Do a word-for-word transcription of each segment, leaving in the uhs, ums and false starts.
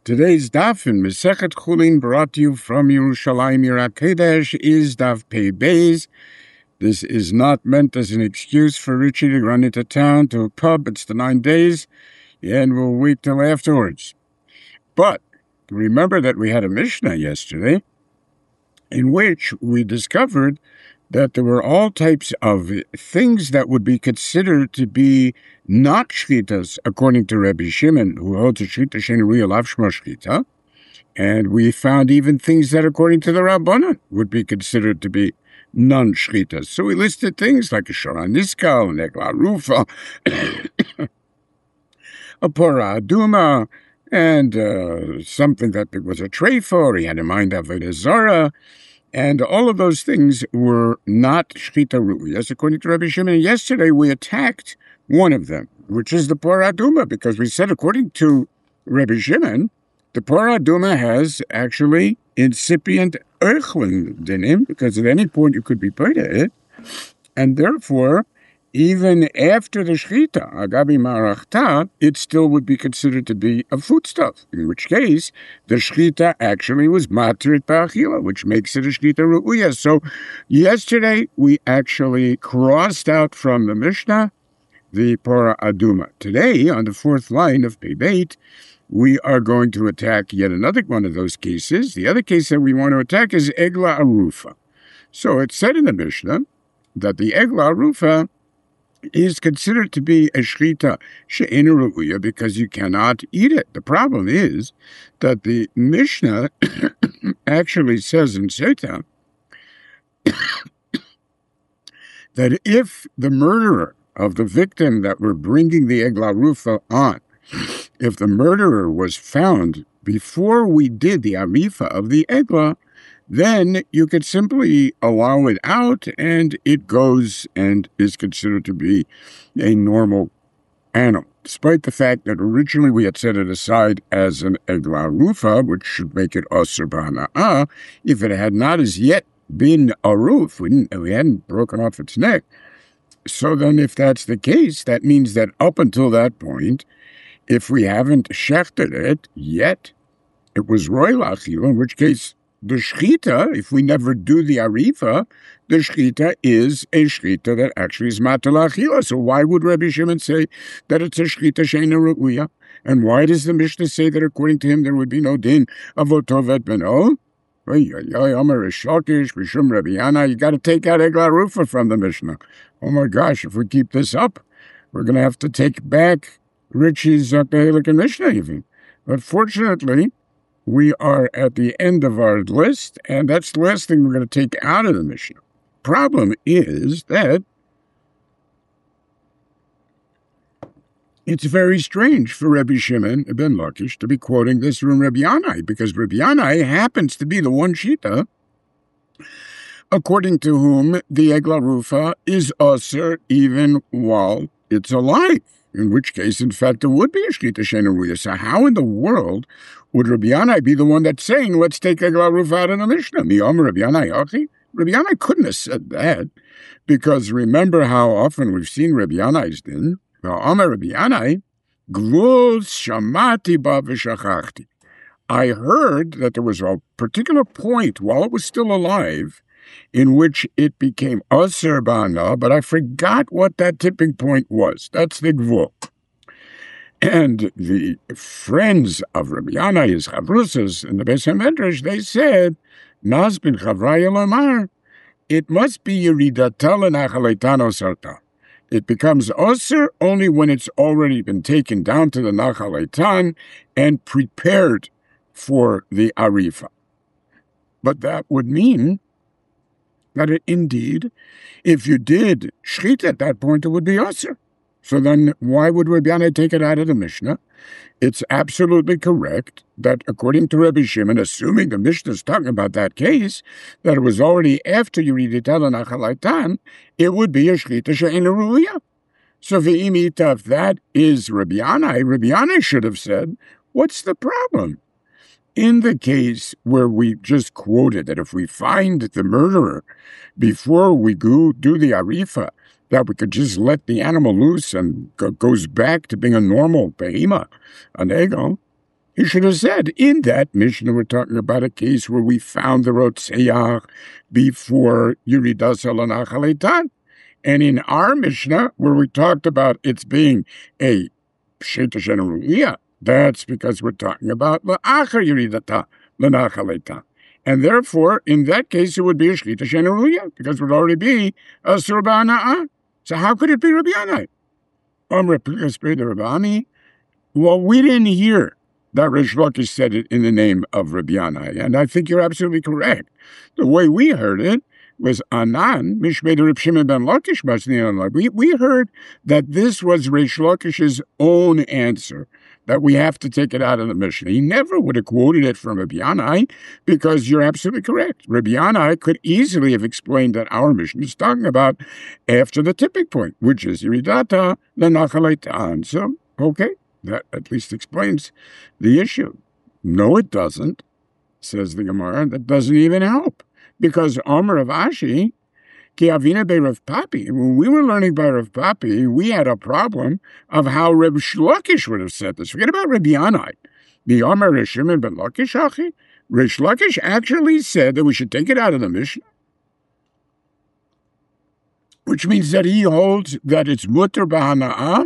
Today's daf in Masechet Chulin, brought to you from Yerushalayim Yirah Kodesh, is daf Pei Beis. This is not meant as an excuse for Richie to run into town to a pub. It's the nine days, and we'll wait till afterwards. But remember that we had a Mishnah yesterday in which we discovered that there were all types of things that would be considered to be not shchitas, according to Rabbi Shimon, who holds a shchita she'eina ruya lav shema shchita. And we found even things that, according to the Rabbanan, would be considered to be non-shchitas. So we listed things like a shara niskal, an egla rufa, a pora aduma, and uh, something that there was a tray for. He had in mind avodah zarah. And all of those things were not shchita ru'uyas, according to Rabbi Shimon. And yesterday we attacked one of them, which is the pora aduma, because we said, according to Rabbi Shimon, the pora aduma has actually incipient erchlin dinim, because at any point you could be paid it, and therefore, even after the shchita, agabi marachta, it still would be considered to be a foodstuff, in which case the shchita actually was matrit ba'achila, which makes it a shchita ru'uya. So yesterday we actually crossed out from the Mishnah the pora aduma. Today, on the fourth line of Pei Beit, we are going to attack yet another one of those cases. The other case that we want to attack is egla arufa. So it's said in the Mishnah that the egla arufa is considered to be a shchita she'eina ru'uya because you cannot eat it. The problem is that the Mishnah actually says in Sota that if the murderer of the victim that we're bringing the egla arufa on, if the murderer was found before we did the arifa of the egla, then you could simply allow it out and it goes and is considered to be a normal animal, despite the fact that originally we had set it aside as an egla arufa, which should make it asur b'hana'ah. If it had not as yet been aruf, we, didn't, we hadn't broken off its neck. So then if that's the case, that means that up until that point, if we haven't shechted it yet, it was roy lachila, in which case the shchita, if we never do the arifa, the shchita is a shchita that actually is matal achila. So why would Rabbi Shimon say that it's a shchita she'eina ru'uya? And why does the Mishnah say that according to him there would be no din of otovet beno? You got to take out egla arufa from the Mishnah. Oh my gosh, if we keep this up, we're going to have to take back Richie's Zakahalik and Mishnah even. But fortunately, we are at the end of our list, and that's the last thing we're going to take out of the Mishnah. Problem is that it's very strange for Rabbi Shimon ben Lakish to be quoting this from Rabbi Yanai, because Rabbi Yanai happens to be the one shita according to whom the egla rufa is asur even while it's alive. In which case, in fact, it would be a shchita she'eina ru'uya. So how in the world would Rabbi Yanai be the one that's saying, let's take egla arufa out of the Mishnah? Mi omer Rabbi Yanai achi? Rabbi Yanai couldn't have said that, because remember how often we've seen Rabbi Yanai's din. Omer Rabbi Yanai, gvul shamati ba v'shachachti. I heard that there was a particular point while it was still alive in which it became asur b'hana'ah, but I forgot what that tipping point was. That's the gvul. And the friends of Rabbi Yanai, his chavrusas in the Beis HaMedrash, they said, Naz bin Chavraya Lamar, it must be Yeridata l'Nachal Eitan Osarta. It becomes asur only when it's already been taken down to the Nachal Eitan and prepared for the arifa. But that would mean that it, indeed, if you did shchita at that point, it would be asur. So then why would Rabbi Yanai take it out of the Mishnah? It's absolutely correct that according to Rabbi Shimon, assuming the Mishnah is talking about that case, that it was already after you read it Nachal Eitan, it would be a shchita she'eina ru'uya. So v'imita, if that is Rabbi Yanai, Rabbi Yanai should have said, what's the problem? In the case where we just quoted that if we find the murderer before we go do the arifa, that we could just let the animal loose and go, goes back to being a normal behema, an ego, He should have said, in that Mishnah, we're talking about a case where we found the Rotzeach before Yeridas Lanachal Eitan. And in our Mishnah, where we talked about its being a Pshita Shenaruya, that's because we're talking about La'achar Yeridata Lanachal Eitan. And therefore, in that case, it would be a Shchita Shenaruya, because it would already be a Asur Ba'ana'ah. So how could it be Rabbi Yanai? Amr P'Gasper Rabbi Ani. Well, we didn't hear that Rish Lakish said it in the name of Rabbi Yanai, and I think you're absolutely correct. The way we heard it was Anan, Mishmei Reb Shimon ben Lakish Basni. We we heard that this was Rish Lakish's own answer, that we have to take it out of the Mishnah. He never would have quoted it from Rabbi Yanai, because you're absolutely correct. Rabbi Yanai could easily have explained that our Mishnah is talking about after the tipping point, which is Yeridata Lanachal Eitan. So, okay. That at least explains the issue. No, it doesn't, says the Gemara. That doesn't even help. Because Amar of Ashi, Ki Avina be Rav Papi. When we were learning by Rav Papi, we had a problem of how Reb Shlokish would have said this. Forget about Rabbi Yanai. The Amar Rish Shimon ben Lakish, Achi. Rish Lakish actually said that we should take it out of the Mishnah, which means that he holds that it's mutter b'hana'ah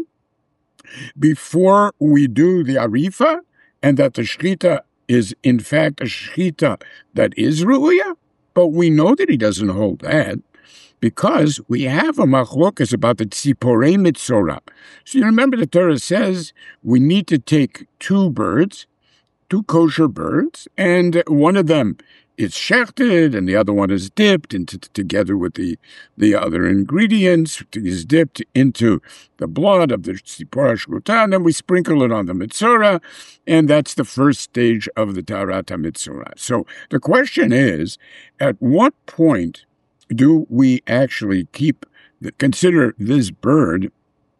before we do the Arifa, and that the Shchita is in fact a Shchita that is Ru'ya. But we know that he doesn't hold that, because we have a machlokas about the Tziporei Mitzorah. So you remember the Torah says we need to take two birds, two kosher birds, and one of them is shechted and the other one is dipped into, together with the, the other ingredients, is dipped into the blood of the Tzipora Shruta, and then we sprinkle it on the Mitzorah, and that's the first stage of the Taharat HaMitzorah. So the question is, at what point do we actually keep, consider this bird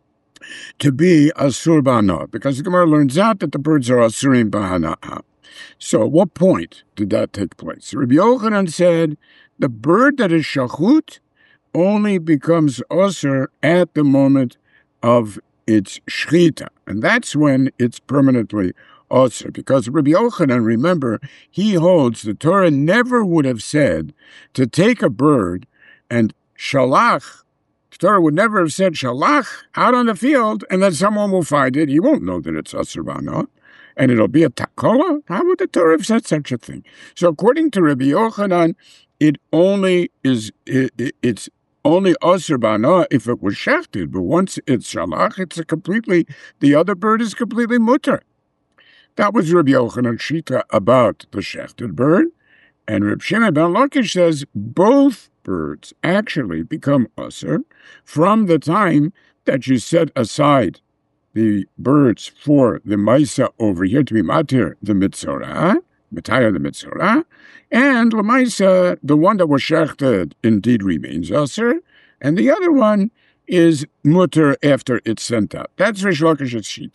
to be Asur B'Hana'ah? Because the Gemara learns out that the birds are Asurim B'Hana'ah. So at what point did that take place? Rabbi Yochanan said the bird that is shachut only becomes osir at the moment of its shchita, and that's when it's permanently osir. Because Rabbi Yochanan, remember, he holds the Torah never would have said to take a bird and shalach. The Torah would never have said shalach out on the field, and then someone will find it. He won't know that it's asur b'hana'ah, and it'll be a takola. How would the Torah have said such a thing? So according to Rabbi Yochanan, it only is it, it, it's only asur b'hana'ah if it was shechted. But once it's shalach, it's a completely the other bird is completely mutter. That was Rabbi Yochanan's shita about the shechted bird, and Reb Shimon ben Lakish says both birds actually become asur from the time that you set aside the birds for the Maisa over here to be Matir, the Mitzorah, Mataya the Mitzorah, and the Maisa, the one that was shechted, indeed remains Asur, and the other one is Mutter after it's sent out. That's Rish Lakish's sheet.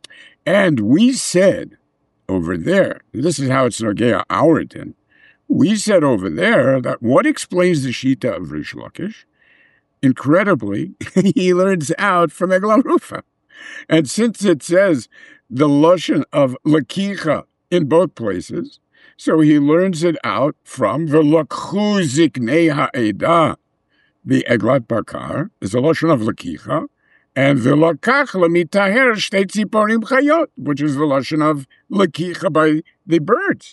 And we said over there, this is how it's Nogea our din, we said over there that what explains the Shita of Rish Lakish? Incredibly, he learns out from Eglah Rufa. And since it says the Lashon of Lakicha in both places, so he learns it out from V'lakchu ziknei ha'edah. The Eglat Bakar is a Lashon of Lakicha, and V'lakach lemitaher shtei tziporim chayot, which is the Lashon of Lakicha by the birds.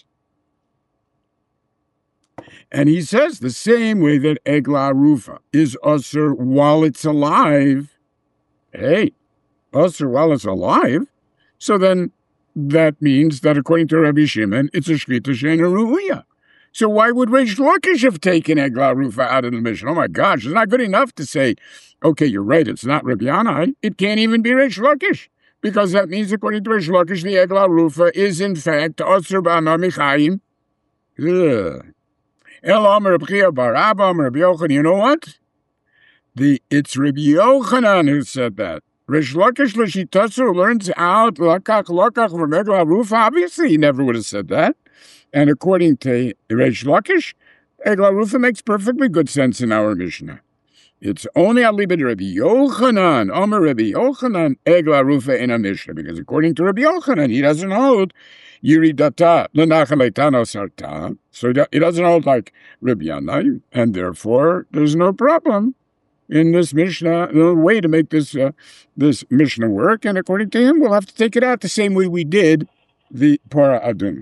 And he says the same way that Eglah Rufa is Asur while it's alive. Hey, Asur while it's alive, so then that means that according to Rabbi Shimon, it's a Shchita She'eina Ru'ya. So why would Rish Lakish have taken Eglah Rufa out of the Mishnah? Oh my gosh, it's not good enough to say, okay, you're right, it's not Rabbi Yanai. It can't even be Rish Lakish, because that means according to Rish Lakish, the Eglah Rufa is in fact Asur B'Hana'ah Michayim. El Amar Reb Chia bar Abba Amar Reb Yochanan. You know what? The it's Reb Yochanan who said that. Rish Lakish l'shitasu learns out lakach lakach from Eglah Rufa. Obviously, he never would have said that. And according to Rish Lakish, Eglah Rufa makes perfectly good sense in our Mishnah. It's only alibid Rabbi Yochanan, Omer Rabbi Yochanan, Egla Rufa in a Mishnah, because according to Rabbi Yochanan, he doesn't hold Yiridata Lenachaleitano Sarta, so he doesn't hold like Rabbi Yanai, and therefore there's no problem in this Mishnah, no way to make this uh, this Mishnah work, and according to him, we'll have to take it out the same way we did the Para Adun.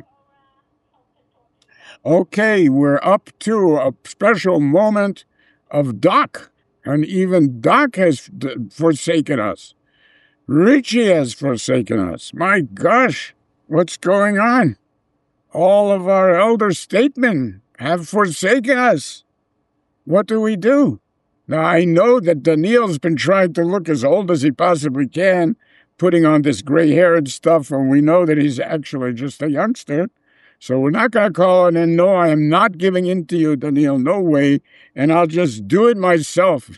Okay, we're up to a special moment of Doc, and even Doc has forsaken us. Richie has forsaken us. My gosh, what's going on? All of our elder statesmen have forsaken us. What do we do? Now, I know that Daniel's been trying to look as old as he possibly can, putting on this gray hair and stuff, and we know that he's actually just a youngster. So we're not going to call it, and no, I am not giving in to you, Daniel, no way, and I'll just do it myself.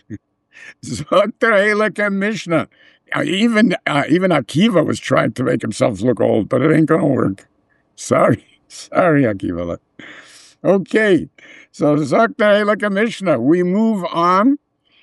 Mishnah. Even, uh, even Akiva was trying to make himself look old, but it ain't going to work. Sorry. Sorry, Akiva. Okay, so Zakta like a Mishnah. We move on,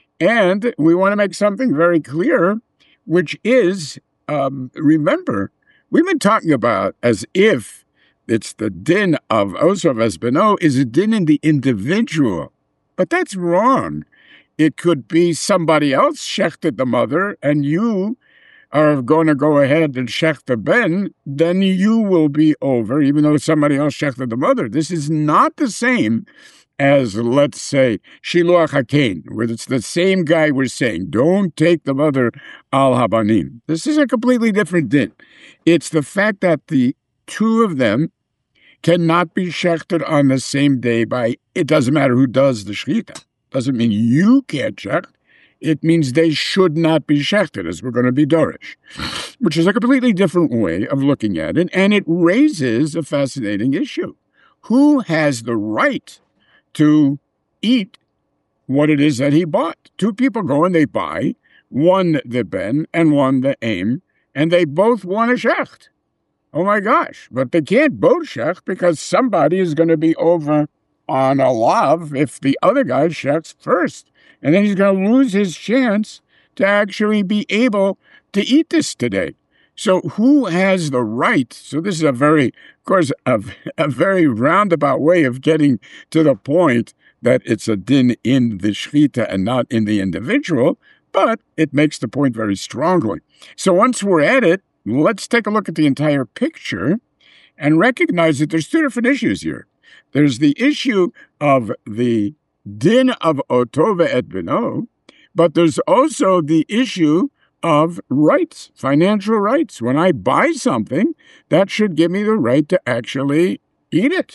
and we want to make something very clear, which is, um, remember, we've been talking about as if it's the din of Osov Esbeno is a din in the individual, but that's wrong. It could be somebody else shechted the mother, and you are going to go ahead and shech the ben, then you will be over, even though somebody else shechted the mother. This is not the same as, let's say, Shiluach HaKain, where it's the same guy we're saying, don't take the mother al habanim. This is a completely different din. It's the fact that the two of them cannot be shechted on the same day by, it doesn't matter who does the shechita. Doesn't mean you can't shecht. It means they should not be shechted, as we're going to be dorish, which is a completely different way of looking at it, and it raises a fascinating issue. Who has the right to eat what it is that he bought? Two people go and they buy, one the ben and one the aim, and they both want a shecht. Oh my gosh, but they can't both shecht because somebody is going to be over on a lav if the other guy shechts first. And then he's going to lose his chance to actually be able to eat this today. So who has the right? So this is a very, of course, a, a very roundabout way of getting to the point that it's a din in the shechita and not in the individual, but it makes the point very strongly. So once we're at it, let's take a look at the entire picture and recognize that there's two different issues here. There's the issue of the din of Otova et Beno, but there's also the issue of rights, financial rights. When I buy something, that should give me the right to actually eat it.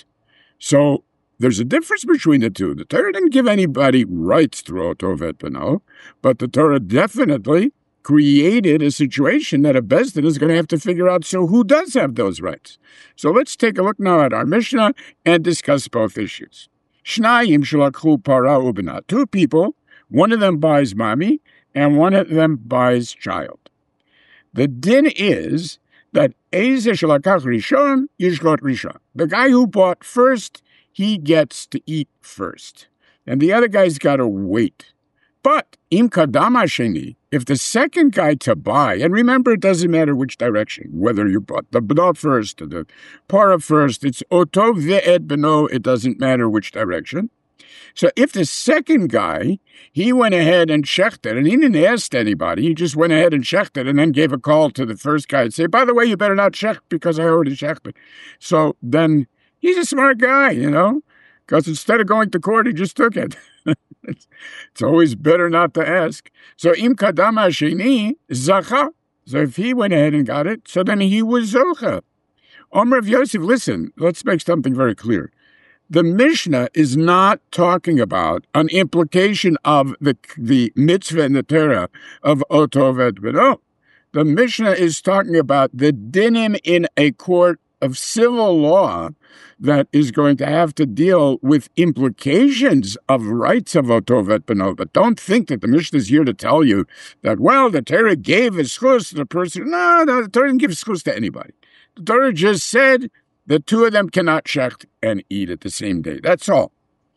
So there's a difference between the two. The Torah didn't give anybody rights through Otova et Beno, but the Torah definitely created a situation that a Beis Din is going to have to figure out, so who does have those rights? So let's take a look now at our Mishnah and discuss both issues. Shnayim shalakhu para ubena. Two people, one of them buys mommy, and one of them buys child. The din is that Eze shalakach rishon yishgot rishon. The guy who bought first, he gets to eat first, and the other guy's got to wait. But im kadama sheni, if the second guy to buy, and remember, it doesn't matter which direction, whether you bought the b'no first or the para first, it's otov ve'et b'no, it doesn't matter which direction. So if the second guy, he went ahead and shechted, and he didn't ask anybody, he just went ahead and shechted, and then gave a call to the first guy and say, by the way, you better not shecht because I already shechted. So then he's a smart guy, you know, because instead of going to court, he just took it. It's, it's always better not to ask. So im kadama sheni zacha. So if he went ahead and got it, so then he was zocha. Omer of Yosef, listen, let's make something very clear. The Mishnah is not talking about an implication of the the mitzvah and the Torah of otov et beno. The Mishnah is talking about the dinim in a court of civil law that is going to have to deal with implications of rights of otov et beno. But don't think that the Mishnah is here to tell you that, well, the Torah gave a schus to the person. No, no, the Torah didn't give a schus to anybody. The Torah just said the two of them cannot shecht and eat it the same day. That's all.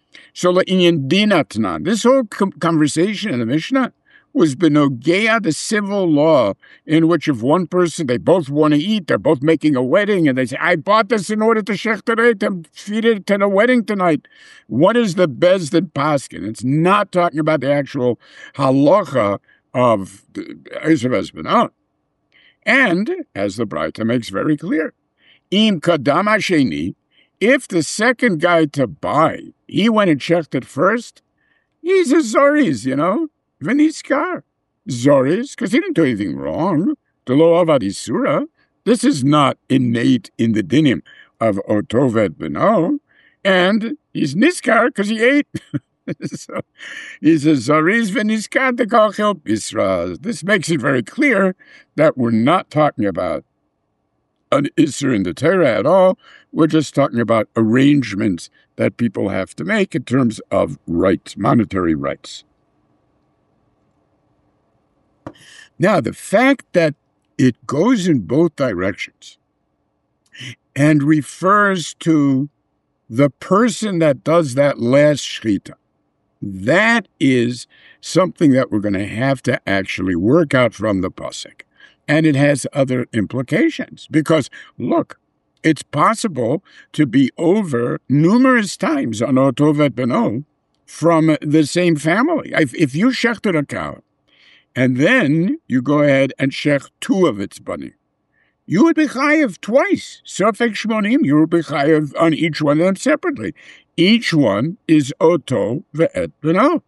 So le'inyan dinatnan, this whole com- conversation in the Mishnah was benogea, the civil law, in which if one person, they both want to eat, they're both making a wedding, and they say, I bought this in order to shechterei, to feed it to the wedding tonight. What is the bezdin paskin? It's not talking about the actual halacha of Esav Ezbenah. And, as the Braita makes very clear, im kadam hasheni, if the second guy to buy, he went and checked it first, he's a zoriz, you know? Veniskar. Zoriz, because he didn't do anything wrong. The law of Adisura. This is not innate in the dinim of Otoved Beno. And he's Niskar because he ate. So he's a Zoriz Veniskar de Kachel Bisra. This makes it very clear that we're not talking about an Isser in the Torah at all. We're just talking about arrangements that people have to make in terms of rights, monetary rights. Now, the fact that it goes in both directions and refers to the person that does that last shechita, that is something that we're going to have to actually work out from the pasuk. And it has other implications because, look, it's possible to be over numerous times on Otoved Beno from the same family. If, if you shechted a cow, and then you go ahead and shech two of its banim, you would be chayev twice. Sofek shmonim, you would be chayev on each one of them separately. Each one is oto ve'et beno.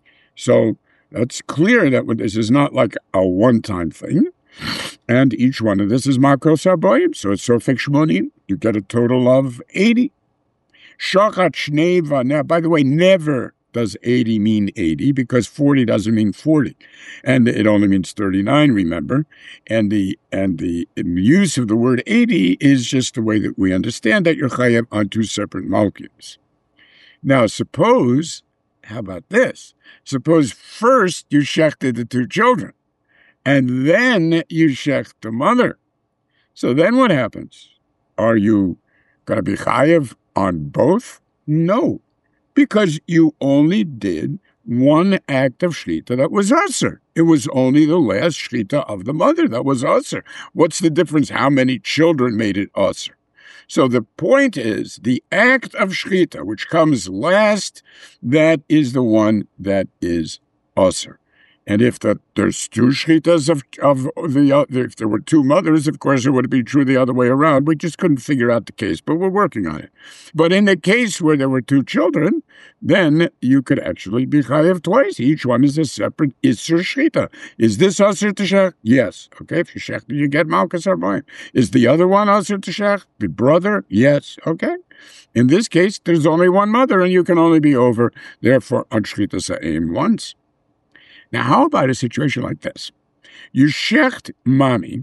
So that's clear that this is not like a one-time thing. And each one of this is makos haboyim, so it's sofek shmonim. You get a total of eighty. Shachat shnei. Now, by the way, never does eighty mean eighty, because forty doesn't mean forty. And it only means thirty-nine, remember. And the and the use of the word eighty is just the way that we understand that you're chayev on two separate malkims. Now, suppose, how about this? Suppose first you shechted the two children, and then you shecht the mother. So then what happens? Are you going to be chayev on both? No. Because you only did one act of shechita that was aser. It was only the last shechita of the mother that was aser. What's the difference? How many children made it aser? So the point is, the act of shechita, which comes last, that is the one that is aser. And if the, there's two shechitas of, of the, uh, if there were two mothers, of course, it would be true the other way around. We just couldn't figure out the case, but we're working on it. But in the case where there were two children, then you could actually be chayev twice. Each one is a separate isser shechita. Is this aser to shech? Yes. Okay, if you shech, you get malchus harbayim. Is the other one aser to shech? The brother? Yes. Okay. In this case, there's only one mother, and you can only be over, therefore, on shechita sa'im once. Now, how about a situation like this? You shecht mommy,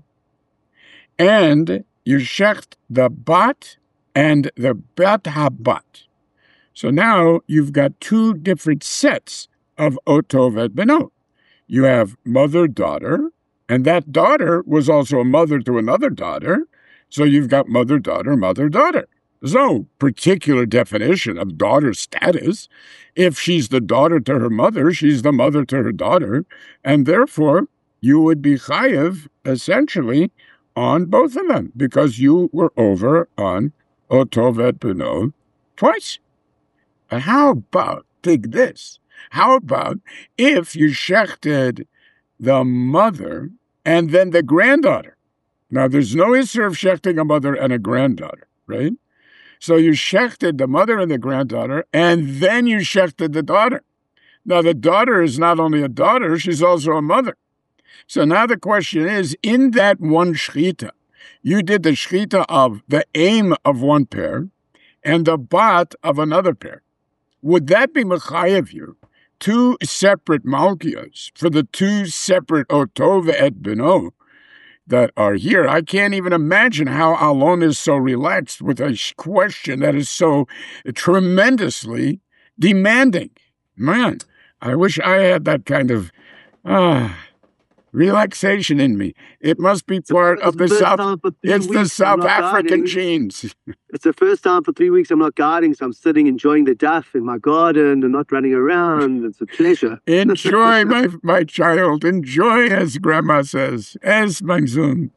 and you shecht the bat and the bat habat. So now you've got two different sets of otoved beno. You have mother-daughter, and that daughter was also a mother to another daughter, so you've got mother-daughter, mother-daughter. There's no particular definition of daughter status. If she's the daughter to her mother, she's the mother to her daughter, and therefore you would be chayev essentially on both of them because you were over on otoved beno twice. But how about, take this, how about if you shechted the mother and then the granddaughter? Now, there's no issue of shechting a mother and a granddaughter, right? So you shechted the mother and the granddaughter, and then you shechted the daughter. Now, the daughter is not only a daughter, she's also a mother. So now the question is, in that one shechita, you did the shechita of the aim of one pair and the bat of another pair. Would that be mechayev you? Two separate malkios for the two separate otov et beno that are here. I can't even imagine how Alon is so relaxed with a question that is so tremendously demanding. Man, I wish I had that kind of, ah, relaxation in me. It must be part it's of the, the South. It's the South African genes. It's the first time for three weeks I'm not guiding, so I'm sitting enjoying the duff in my garden and not running around. It's a pleasure. Enjoy, my my child. Enjoy, as Grandma says. As mein Sohn.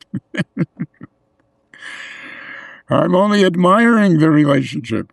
I'm only admiring the relationship.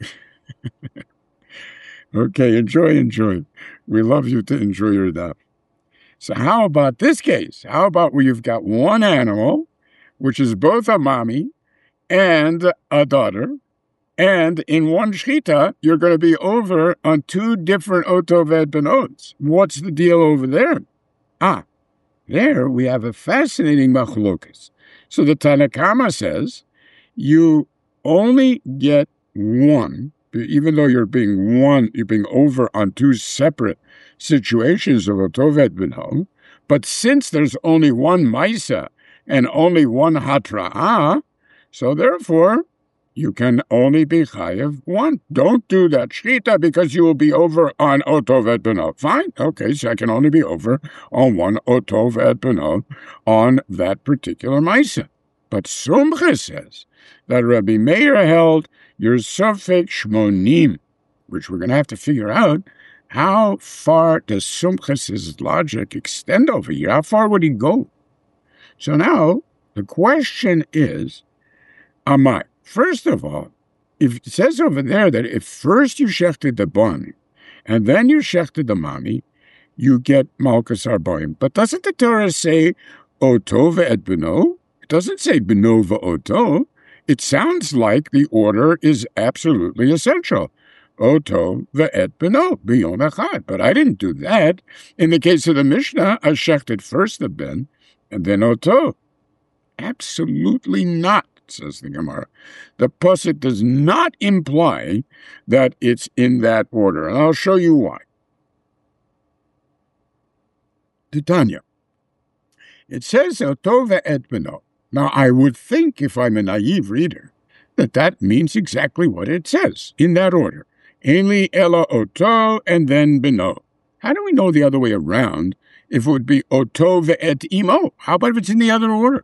Okay, enjoy, enjoy. We love you to enjoy your duff. So how about this case? How about where you've got one animal, which is both a mommy and a daughter, and in one shchita, you're going to be over on two different otoved benot. What's the deal over there? Ah, there we have a fascinating machlokas. So the Tanna Kama says, you only get one, even though you're being one, you're being over on two separate situations of otoved benot, but since there's only one maisa and only one hatra'ah, so therefore, you can only be chayav one. Don't do that shchita because you will be over on otoved benot. Fine, okay, so I can only be over on one otoved benot on that particular maisa. But Sumcha says that Rabbi Meir held your sofek shmonim, which we're going to have to figure out. How far does Sumchas's logic extend over here? How far would he go? So now the question is, Amai. First of all, if it says over there that if first you shechted the bun and then you shechted the mommy, you get malchus arboim. But doesn't the Torah say oto ve'et beno? It doesn't say beno ve'oto. It sounds like the order is absolutely essential. Oto ve'et beno b'yom echad. But I didn't do that. In the case of the Mishnah, I shechted first the ben and then oto. Absolutely not, says the Gemara. The pasuk does not imply that it's in that order, and I'll show you why. Titania. It says oto ve'et beno. Now, I would think, if I'm a naive reader, that that means exactly what it says, in that order. Einli ela oto, and then beno. How do we know the other way around if it would be oto ve'et imo? How about if it's in the other order?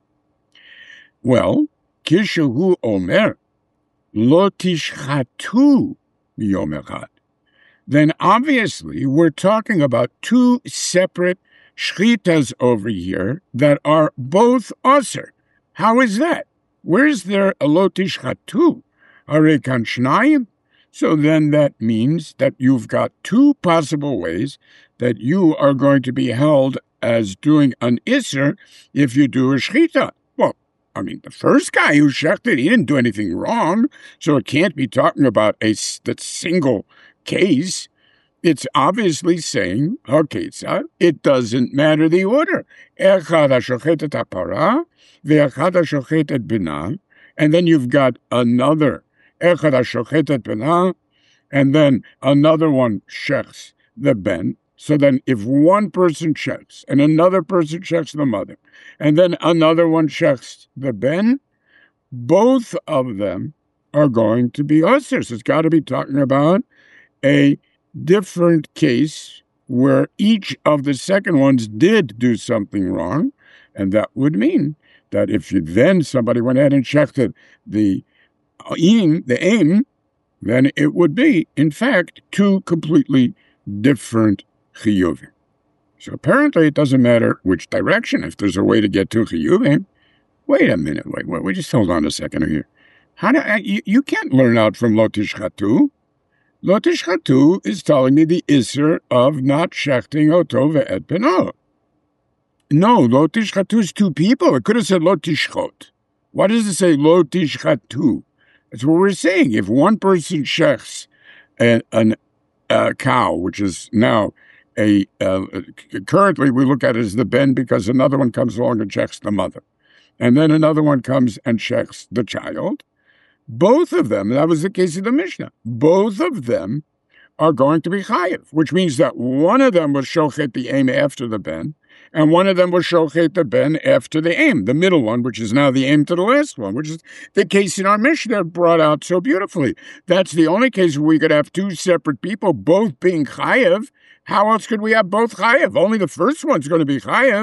Well, kishehu omer, lo tishchatu b'yom echad. Then obviously we're talking about two separate shchitas over here that are both aser. How is that? Where's there a lo tishchatu? Hare kan shnayim? So then that means that you've got two possible ways that you are going to be held as doing an iser if you do a shchita. Well, I mean, the first guy who shechted, he didn't do anything wrong, so it can't be talking about a that single case. It's obviously saying, okay, it doesn't matter the order. Echad hashochet et hapara, ve'echad hashochet et bina, and then you've got another echad hashochet et bina, and then another one shechs the ben. So then if one person checks and another person checks the mother, and then another one checks the ben, both of them are going to be usher. So it's got to be talking about a different case where each of the second ones did do something wrong, and that would mean that if you then somebody went ahead and checked it, the aim, the aim, then it would be, in fact, two completely different chiyuvim. So apparently it doesn't matter which direction. If there's a way to get to chiyuvim, wait a minute, wait, wait, wait, just hold on a second here. How do I, you, you can't learn out from lo tishchatu. Lo tishchatu is telling me the iser of not shechting oto ve'et beno. No, lo tishchatu is two people. It could have said lo tishchot. Why does it say lo tishchatu? That's what we're saying. If one person shechts a, an, a cow, which is now a, uh, currently we look at it as the ben because another one comes along and checks the mother. And then another one comes and checks the child. Both of them, that was the case of the Mishnah, both of them are going to be chayiv, which means that one of them was shochet the aim after the ben, and one of them was shochet the ben after the aim, the middle one, which is now the aim to the last one, which is the case in our Mishnah brought out so beautifully. That's the only case where we could have two separate people both being chayiv. How else could we have both chayiv? Only the first one's going to be chayiv.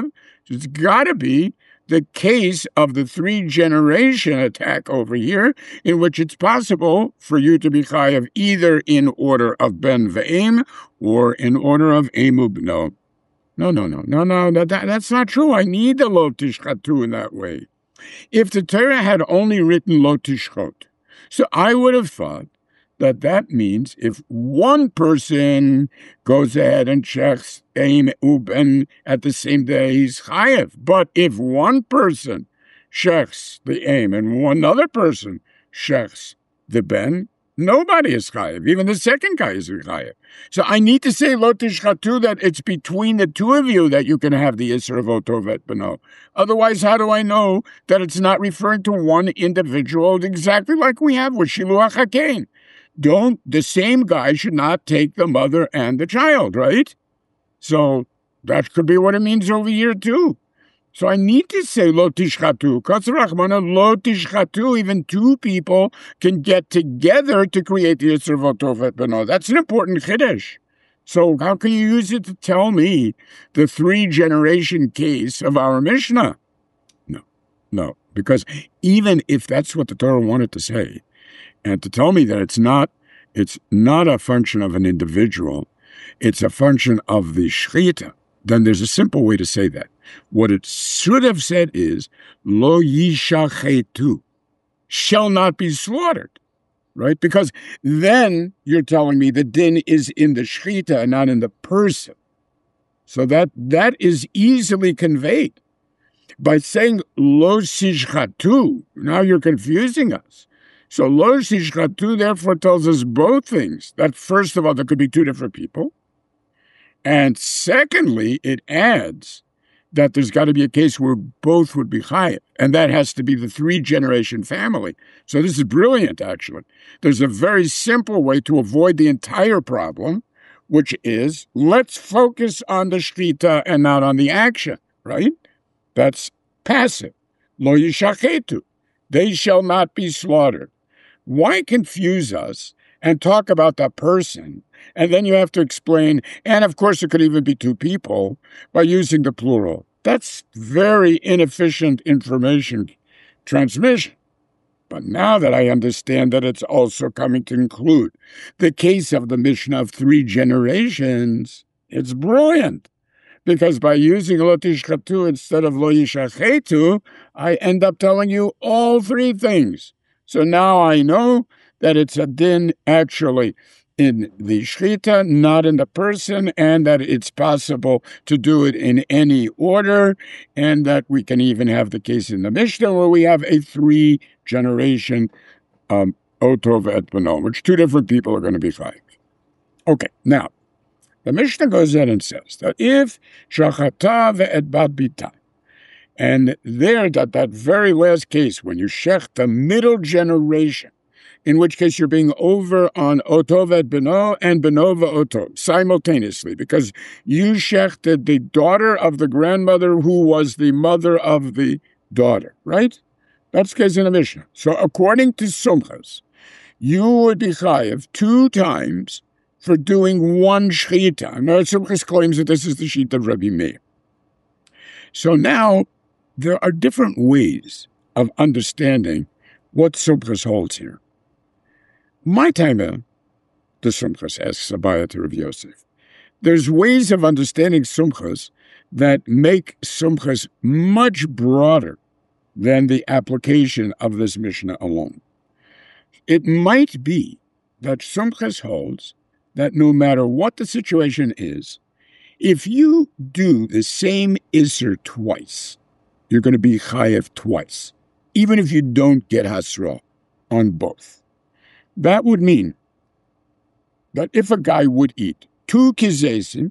It's got to be the case of the three-generation attack over here, in which it's possible for you to be chayav either in order of ben ve'em or in order of emu b'no. No, no, no, no, no, that, that's not true. I need the lo tishchatu in that way. If the Torah had only written lo tishchot, so I would have thought that that means if one person goes ahead and checks aim uben at the same day, he's chayev. But if one person checks the aim and one other person checks the ben, nobody is chayev. Even the second guy is chayev. So I need to say lo tishchatu, that it's between the two of you that you can have the Isser of Otovet Beno. Otherwise, how do I know that it's not referring to one individual, exactly like we have with Shiluach HaKain? Don't, the same guy should not take the mother and the child, right? So that could be what it means over here too. So I need to say lo tishchatu. Katzarachmana lo tishchatu. Even two people can get together to create the Yisr V'Tovet B'no. That's an important chiddush. So how can you use it to tell me the three-generation case of our Mishnah? No, no. Because even if that's what the Torah wanted to say, and to tell me that it's not, it's not a function of an individual, it's a function of the shechita, then there's a simple way to say that. What it should have said is, lo yishachetu, shall not be slaughtered, right? Because then you're telling me the din is in the shechita and not in the person. So that that is easily conveyed. By saying lo shishchatu, now you're confusing us. So lo shishchatu therefore tells us both things. That first of all, there could be two different people. And secondly, it adds that there's got to be a case where both would be chayav. And that has to be the three-generation family. So this is brilliant, actually. There's a very simple way to avoid the entire problem, which is, let's focus on the shrita and not on the action, right? That's passive. Lo yishachetu. They shall not be slaughtered. Why confuse us and talk about the person, and then you have to explain, and of course it could even be two people, by using the plural? That's very inefficient information transmission. But now that I understand that it's also coming to include the case of the Mishnah of three generations, it's brilliant. Because by using lo tishchatu instead of lo yishachetu, I end up telling you all three things. So now I know that it's a din actually in the shechita, not in the person, and that it's possible to do it in any order, and that we can even have the case in the Mishnah where we have a three-generation um, otov et beno, which two different people are going to be chayav. Okay, now, the Mishnah goes in and says that if shachata ve'et bat bita, and there, that that very last case, when you shech the middle generation, in which case you're being over on Otovet Beno and Benova Oto simultaneously, because you shechted the daughter of the grandmother who was the mother of the daughter, right? That's the case in the Mishnah. So according to Sumchas, you would be chayav two times for doing one shechita. Now Sumchas claims that this is the sheet of Rabbi Meir. So now there are different ways of understanding what Sumchas holds here. My time, the Sumchas asks Abaya to Rav Yosef. There's ways of understanding Sumchas that make Sumchas much broader than the application of this Mishnah alone. It might be that Sumchas holds that no matter what the situation is, if you do the same Isser twice, you're going to be chayav twice, even if you don't get hasra on both. That would mean that if a guy would eat two kizesim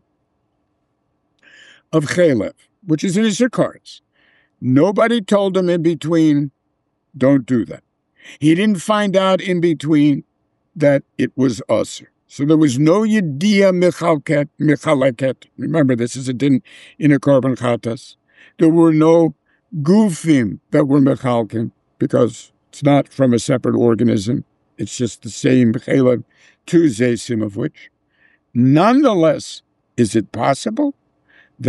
of chalev, which is in his cards, nobody told him in between, don't do that. He didn't find out in between that it was usher. So there was no yediyah michalket, michaleket. Remember, this is a din in a korban chatas. There were no gufim that were michalkim, because it's not from a separate organism. It's just the same chalev, two zesim of which. Nonetheless, is it possible that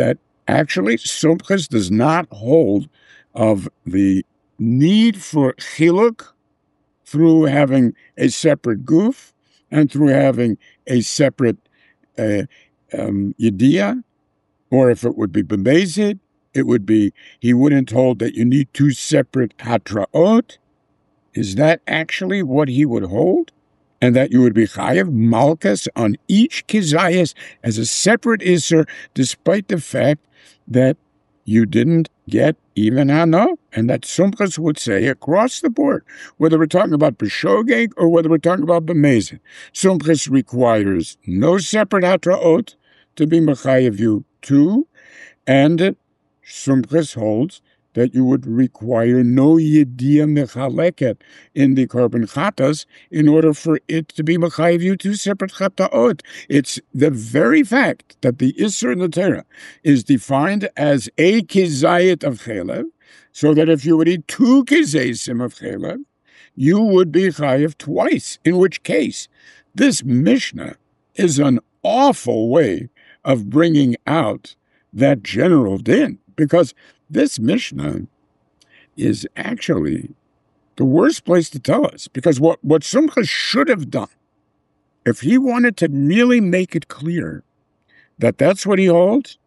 Actually, Sumchus does not hold of the need for chiluk through having a separate goof and through having a separate uh, um, yediyah, or if it would be b'mezid, it would be, he wouldn't hold that you need two separate hatraot. Is that actually what he would hold? And that you would be chayav malchus on each kizayas as a separate iser, despite the fact that you didn't get even hano, and that Sumchus would say across the board, whether we're talking about b'shogeg or whether we're talking about b'mezid, Sumchus requires no separate hatraot to be mechayev you too, and Sumchus holds that you would require no yediyah mechaleket in the korban chatas in order for it to be mechayev you two separate chataot. It's the very fact that the Isser in the Torah is defined as a kizayit of chelev, so that if you would eat two kizaysim of chelev, you would be chayev twice, in which case this Mishnah is an awful way of bringing out that general din, because this Mishnah is actually the worst place to tell us, because what, what Sumchus should have done, if he wanted to really make it clear that that's what he holds,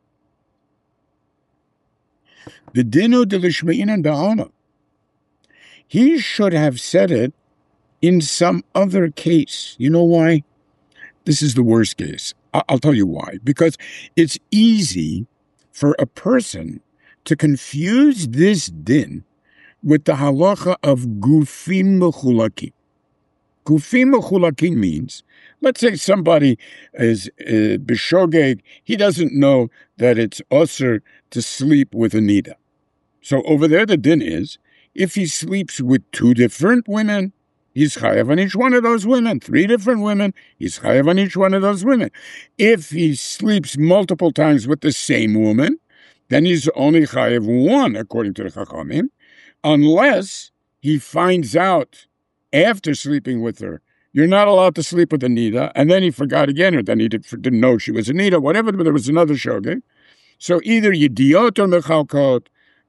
the dinu de l'shme'inan ba'alma, he should have said it in some other case. You know why? This is the worst case. I- I'll tell you why. Because it's easy for a person to confuse this din with the halacha of gufim mechulakim. Gufim mechulakim means, let's say somebody is uh, b'shogeg, he doesn't know that it's osur to sleep with a nida. So over there the din is, if he sleeps with two different women, he's chayav on each one of those women. Three different women, he's chayav on each one of those women. If he sleeps multiple times with the same woman, then he's only chayav one, according to the Chachamim, unless he finds out after sleeping with her, you're not allowed to sleep with a nida, and then he forgot again, or then he did, didn't know she was a nida, whatever, but there was another shogeg. So either yediot or mechalkot,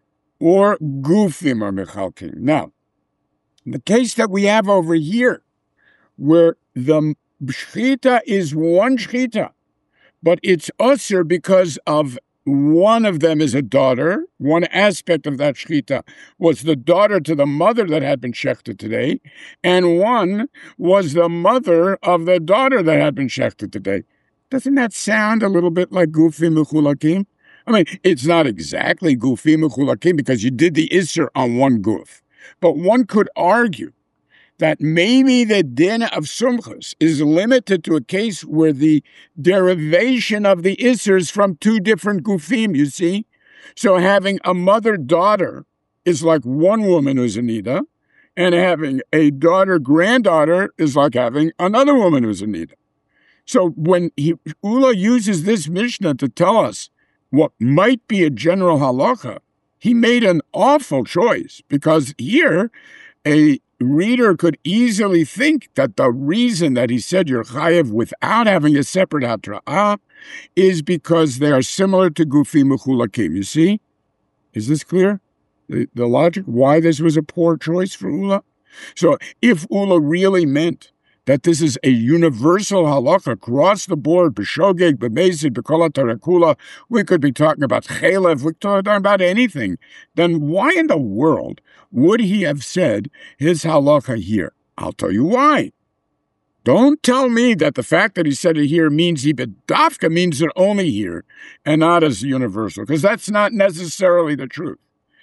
or gufim or mechalkim. Now, the case that we have over here, where the shchita is one shchita, but it's usher because of one of them is a daughter. One aspect of that shchita was the daughter to the mother that had been shechted today, and one was the mother of the daughter that had been shechted today. Doesn't that sound a little bit like gufim mechulakim? I mean, it's not exactly gufim mechulakim because you did the isser on one guf, but one could argue that maybe the din of Sumchus is limited to a case where the derivation of the Isser is from two different gufim, you see? So having a mother-daughter is like one woman who's a nida, and having a daughter-granddaughter is like having another woman who's a nida. So when he, Ula uses this Mishnah to tell us what might be a general halacha, he made an awful choice, because here a reader could easily think that the reason that he said you're chayev without having a separate hatra'ah is because they are similar to gufim mechulakim. You see? Is this clear? The, the logic? Why this was a poor choice for Ula? So if Ula really meant that this is a universal halacha across the board, b'shogeg, b'mezid, b'kol hatarakula, we could be talking about chelev, we could talk about anything, then why in the world would he have said his halacha here? I'll tell you why. Don't tell me that the fact that he said it here means he bedafka means it only here and not as universal, because that's not necessarily the truth.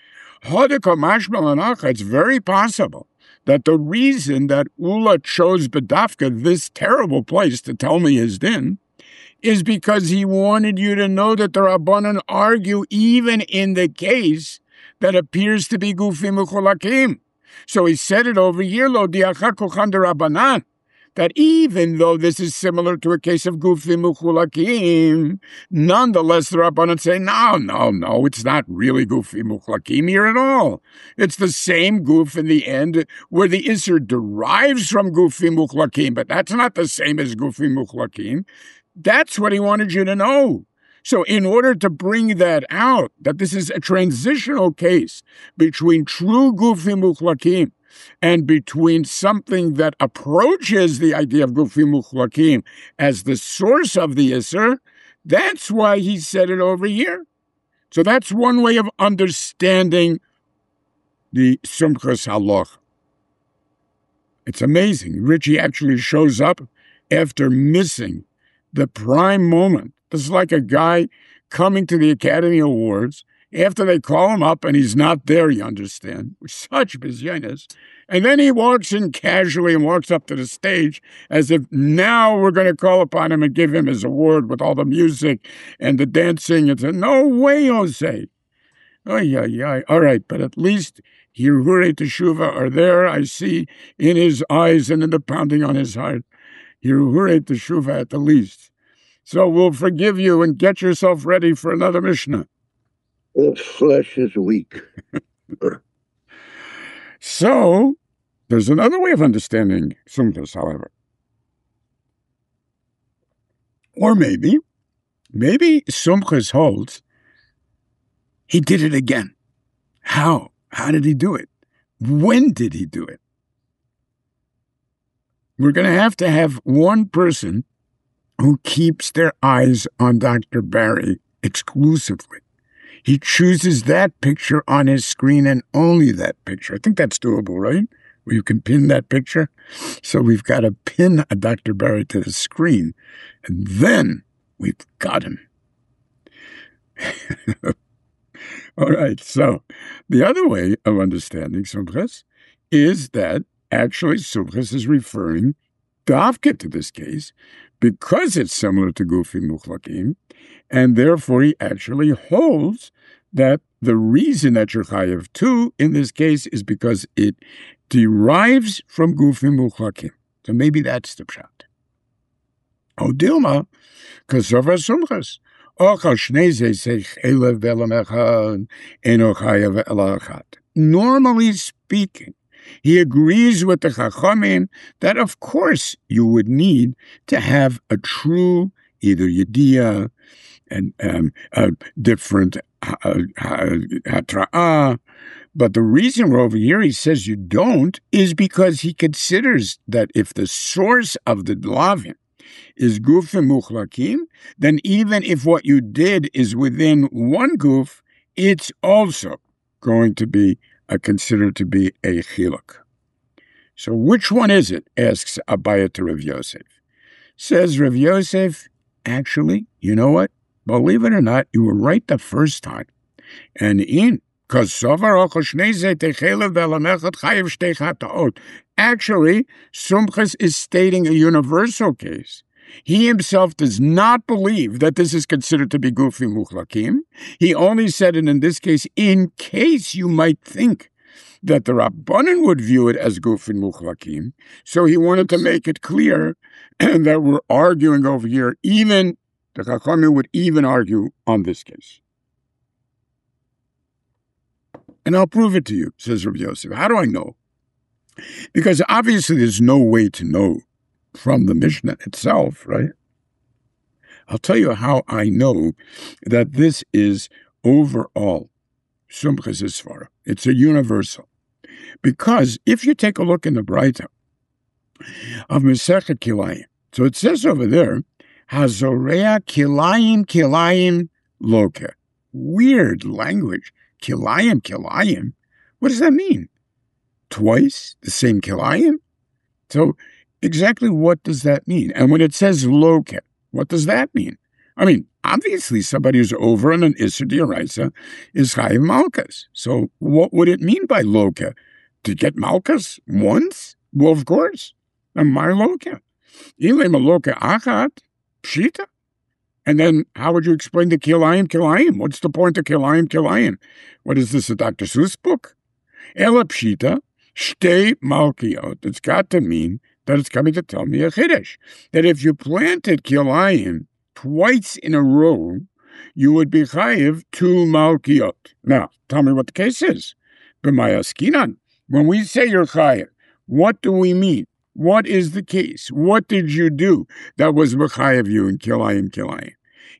It's very possible that the reason that Ula chose bedafka, this terrible place to tell me his din, is because he wanted you to know that the Rabbanan argue even in the case that appears to be gufim ucholakim. So he said it over here, lo diacha kochan de Rabbanan, that even though this is similar to a case of gufim ucholakim, nonetheless the Rabbanan say, no, no, no, it's not really gufim ucholakim here at all. It's the same guf in the end, where the Isser derives from gufim ucholakim, but that's not the same as gufim ucholakim. That's what he wanted you to know. So in order to bring that out, that this is a transitional case between true Gufim Muchlakim and between something that approaches the idea of Gufim Muchlakim as the source of the Isser, that's why he said it over here. So that's one way of understanding the Sumchas Halacha. It's amazing. Richie actually shows up after missing the prime moment. This is like a guy coming to the Academy Awards after they call him up and he's not there, you understand, with such bizarreness. And then he walks in casually and walks up to the stage as if now we're going to call upon him and give him his award with all the music and the dancing. It's a no way, Jose. Oh, yeah, yeah. All right, but at least Hirhure Teshuvah are there, I see, in his eyes and in the pounding on his heart. Hirhure Teshuvah at the least. So we'll forgive you and get yourself ready for another Mishnah. The flesh is weak. So, there's another way of understanding Sumchas, however. Or maybe, maybe Sumchas holds he did it again. How? How did he do it? When did he do it? We're going to have to have one person who keeps their eyes on Doctor Barry exclusively. He chooses that picture on his screen and only that picture. I think that's doable, right? Where you can pin that picture. So we've got to pin a Doctor Barry to the screen, and then we've got him. All right, so the other way of understanding Sumchas is that actually Sumchas is referring Davka to this case because it's similar to Gufim Muchlakim, and therefore he actually holds that the reason that you're chayav too in this case is because it derives from Gufim Muchlakim. So maybe that's the pshat. O Dilma, Kasova Sumchas. Normally speaking, he agrees with the Chachamim that, of course, you would need to have a true, either Yediyah and um, a different Hatra'ah. But the reason we're over here, he says you don't, is because he considers that if the source of the Lavim is Gufim Muchlakim, then even if what you did is within one Guf, it's also going to be uh, considered to be a Chiluk. So which one is it? Asks Abaya to Rav Yosef. Says Rav Yosef, actually, you know what? Believe it or not, you were right the first time. And in Actually, Sumchas is stating a universal case. He himself does not believe that this is considered to be Gufim Muchlakim. He only said it in this case in case you might think that the Rabbanan would view it as Gufim Muchlakim. So he wanted to make it clear that we're arguing over here. Even the Chachamim would even argue on this case. And I'll prove it to you, says Rav Yosef. How do I know? Because obviously there's no way to know from the Mishnah itself, right? I'll tell you how I know that this is overall Sumchas Svara. It's a universal. Because if you take a look in the Braita of Masechet Kilayim, so it says over there, Hazorea Kilayim Kilayim Loke. Weird language. Kilayim, Kilayim. What does that mean? Twice the same Kilayim? So exactly what does that mean? And when it says Loke, what does that mean? I mean, obviously somebody who's over on an Isser D'Oraisa is Chayiv Malkas. So what would it mean by Loke? To get Malkas once? Well, of course. And my Loke. Ilem Loke Achat, Pshita. And then how would you explain the Kilayim, Kilayim? What's the point of Kilayim, Kilayim? What is this, a Doctor Seuss book? Ela Pshita, Shtei Malkiot. It's got to mean that it's coming to tell me a Chiddush. That if you planted Kilayim twice in a row, you would be Chayiv two Malkiot. Now, tell me what the case is. B'mayaskinan. When we say you're Chayiv, what do we mean? What is the case? What did you do that was B'chayiv you in Kilayim, Kilayim?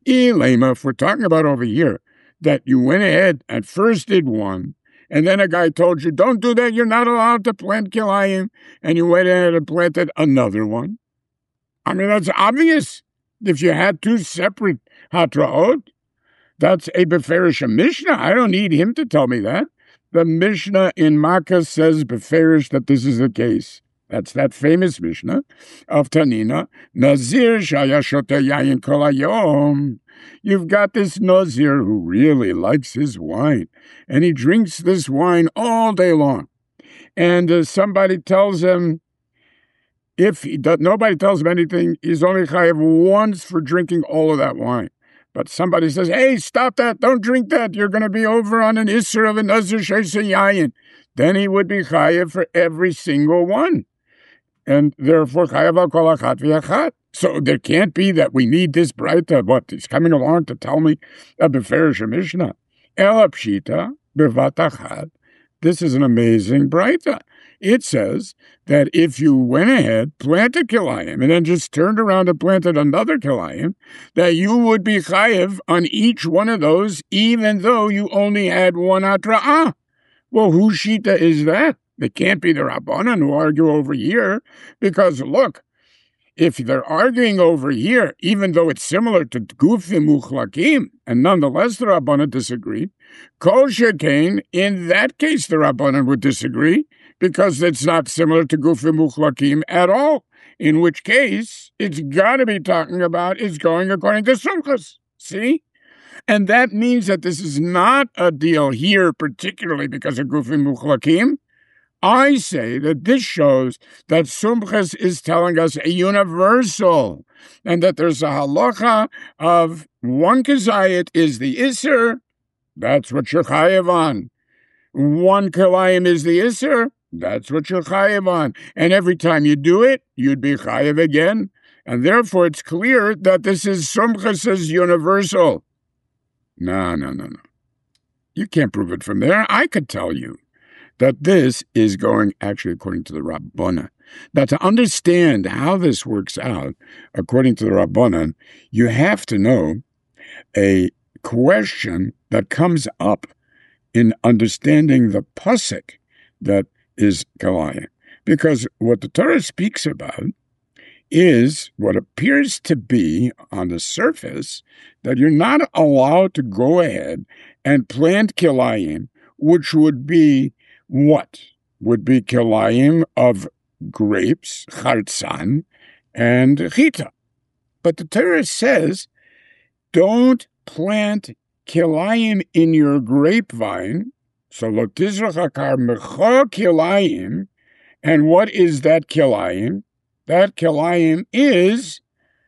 Elema, if we're talking about over here, that you went ahead and first did one, and then a guy told you, don't do that, you're not allowed to plant kilayim, and you went ahead and planted another one. I mean, that's obvious. If you had two separate hatraot, that's a beferish Mishnah. I don't need him to tell me that. The Mishnah in Makkah says beferish that this is the case. That's that famous Mishnah of Tanina. Nazir shaya shoteh yayin kol hayom. You've got this Nazir who really likes his wine, and he drinks this wine all day long. And uh, somebody tells him, if he does, nobody tells him anything, he's only chayav once for drinking all of that wine. But somebody says, hey, stop that, don't drink that, you're going to be over on an Isser of a Nazir she'aseh yayin. Then he would be chayav for every single one. And therefore, chayav al kol achat v'achat. So there can't be that we need this Braita. What, he's coming along to tell me a beferish Mishnah. Ela pshita bevat achat. This is an amazing Braita. It says that if you went ahead, planted kilayim, and then just turned around and planted another kilayim, that you would be chayiv on each one of those, even though you only had one atra'ah. Well, whose shita is that? It can't be the Rabbanan who argue over here, because look, if they're arguing over here, even though it's similar to Gufim Muchlakim, and nonetheless the Rabbanan disagree, Kol Shekain, in that case the Rabbanan would disagree, because it's not similar to Gufim Muchlakim at all, in which case it's got to be talking about it's going according to Sumchas. See? And that means that this is not a deal here, particularly because of Gufim Muchlakim. I say that this shows that Sumchas is telling us a universal, and that there's a halacha of one kezayit is the Isser, that's what you're chayev on. One kilayim is the Isser, that's what you're chayev on. And every time you do it, you'd be chayev again. And therefore it's clear that this is Sumchas' universal. No, no, no, no. You can't prove it from there. I could tell you that this is going actually according to the Rabbanan. Now, to understand how this works out, according to the Rabbanan, you have to know a question that comes up in understanding the pasuk that is Kalayim. Because what the Torah speaks about is what appears to be on the surface that you're not allowed to go ahead and plant Kilayim, which would be what? Would be kilayim of grapes, chartzan, and chita. But the Torah says, don't plant kilayim in your grapevine, so lo tizrach hakar mecho kilayim, and what is that kilayim? That kilayim is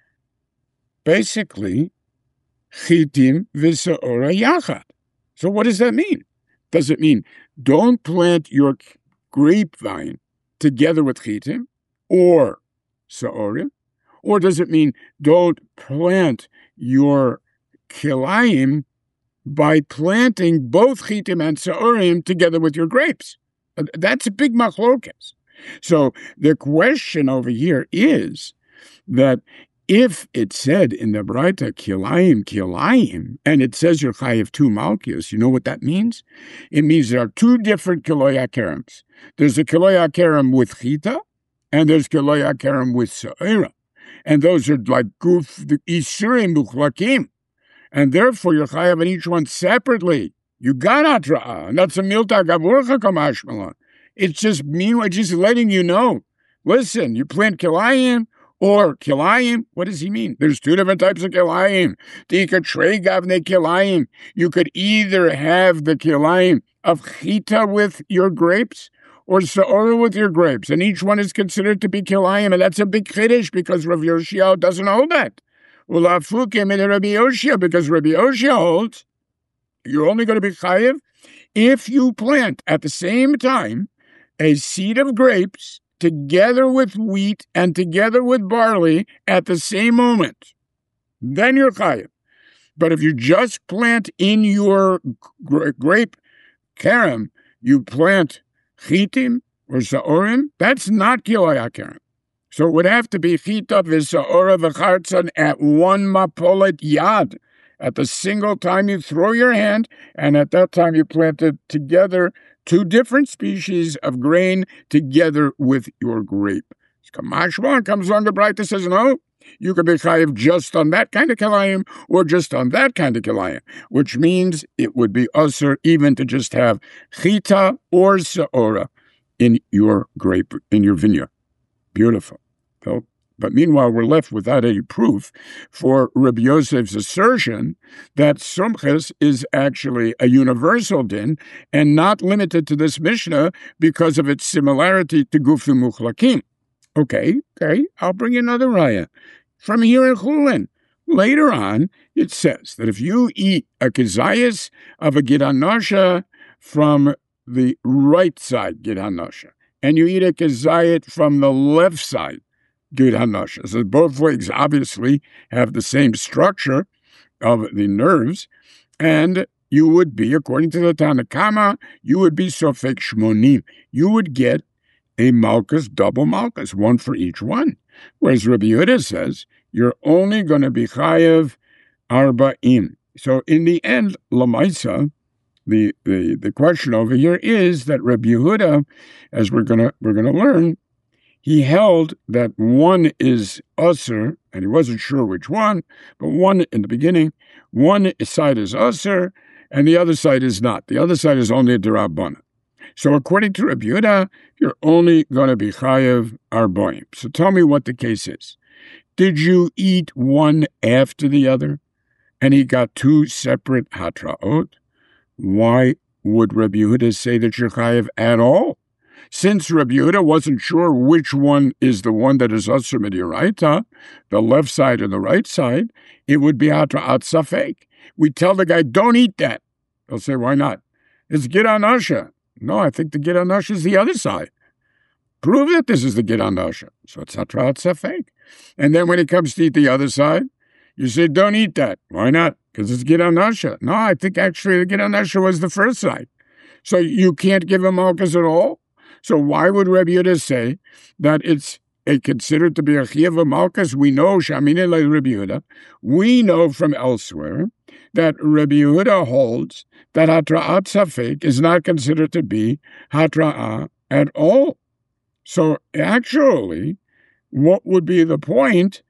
basically chitim v'se'ora yachad. So what does that mean? Does it mean don't plant your grapevine together with chitim or se'orim? Or does it mean don't plant your kilayim by planting both chitim and se'orim together with your grapes? That's a big machlokas. So the question over here is that if it said in the Braita, kilayim, kilayim, and it says you're chayiv two malkios, you know what that means? It means there are two different kiloy hakerems. There's a kiloy hakerem with chita, and there's kiloy hakerem with se'ira. And those are like guf, the isurim muchlakim. And therefore you're chayiv on each one separately. You got atra'ah, and that's a milta gavurcha kamashmalon. It's just meanwhile, just letting you know, listen, you plant kilayim, or kilayim, what does he mean? There's two different types of kilayim. Trei gavne kilayim. You could either have the kilayim of chita with your grapes or se'ora with your grapes, and each one is considered to be kilayim, and that's a big chiddush because Rav Yoshia doesn't hold that. Ulafukim in Rabbi Yoshia, because Rabbi Yoshia holds you're only going to be chayiv if you plant at the same time a seed of grapes together with wheat and together with barley at the same moment. Then you're chayiv. But if you just plant in your gra- grape kerem, you plant chitim or se'orim, that's not kiloi hakerem. So it would have to be chita v'se'ora v'chartzan at one mapolet yad. at the single time you throw your hand, and at that time you planted together two different species of grain together with your grape. Kamashma comes along the bright that says, no, you could be chayiv just on that kind of kilayim or just on that kind of kilayim, which means it would be usher even to just have chita or seora in your grape, in your vineyard. Beautiful. So, but meanwhile, we're left without any proof for Rabbi Yosef's assertion that sumchus is actually a universal din and not limited to this Mishnah because of its similarity to gufim muchlakim. Okay, okay, I'll bring you another raya. From here in Chulin, later on, it says that if you eat a kezayis of a gid hanasha from the right side gid hanasha, and you eat a kezayit from the left side gid hanasha, so both legs obviously have the same structure of the nerves, and you would be, according to the Tanna Kama, you would be sofek shmonim. You would get a malchus, double malchus, one for each one. Whereas Rabbi Yehuda says, you're only going to be chayev arba'im. So in the end, lamaisa, the, the, the question over here is that Rabbi Yehuda, as we're gonna we're gonna learn, he held that one is usher, and he wasn't sure which one, but one in the beginning, one side is usher, and the other side is not. The other side is only a derabbanan. So according to Rabbi Yehuda, you're only going to be chayev arboim. So tell me what the case is. Did you eat one after the other, and he got two separate hatraot? Why would Rabbi Yehuda say that you're chayev at all? Since Rabbi Yehuda wasn't sure which one is the one that is asur midiraita, the left side or the right side, it would be hatraat safek. We tell the guy, don't eat that. He'll say, why not? It's gid hanasha. No, I think the gid hanasha is the other side. Prove that this is the gid hanasha. So it's hatraat safek. And then when it comes to eat the other side, you say, don't eat that. Why not? Because it's gid hanasha. No, I think actually the gid hanasha was the first side. So you can't give him malchus at all? So why would Rabbi Yehuda say that it's a considered to be a chiyuv of malchus? We know, Shamine le Rabbi Yehuda, we know from elsewhere that Rabbi Yehuda holds that hatra'at safek is not considered to be hatra'ah at all. So actually, what would be the point